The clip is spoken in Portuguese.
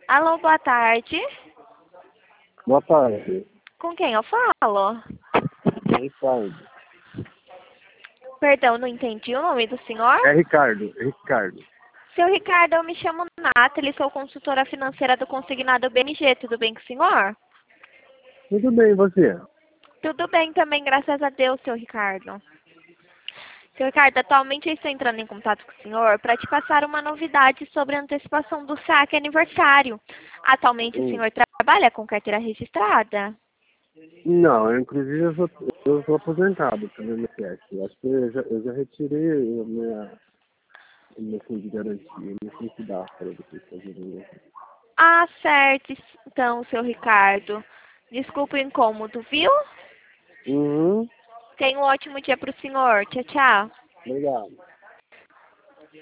Alô, boa tarde. Boa tarde, Com quem eu falo? é Ricardo. Perdão, não entendi o nome do senhor. É Ricardo. Seu Ricardo, eu me chamo Nathalie, sou consultora financeira do Consignado BMG. Tudo bem com o senhor? Tudo bem, e você? Tudo bem também, graças a Deus, seu Ricardo. Seu Ricardo, atualmente eu estou entrando em contato com o senhor para te passar uma novidade sobre a antecipação do saque aniversário. Atualmente o Hum. senhor trabalha com carteira registrada? Não, inclusive eu sou aposentado pelo INSS. Acho que eu já retirei o meu fundo de garantia, não sei se dá para você fazer isso. Ah, certo. Então, seu Ricardo, desculpa o incômodo, viu? Uhum, Tenha um ótimo dia para o senhor. Tchau, tchau. obrigado.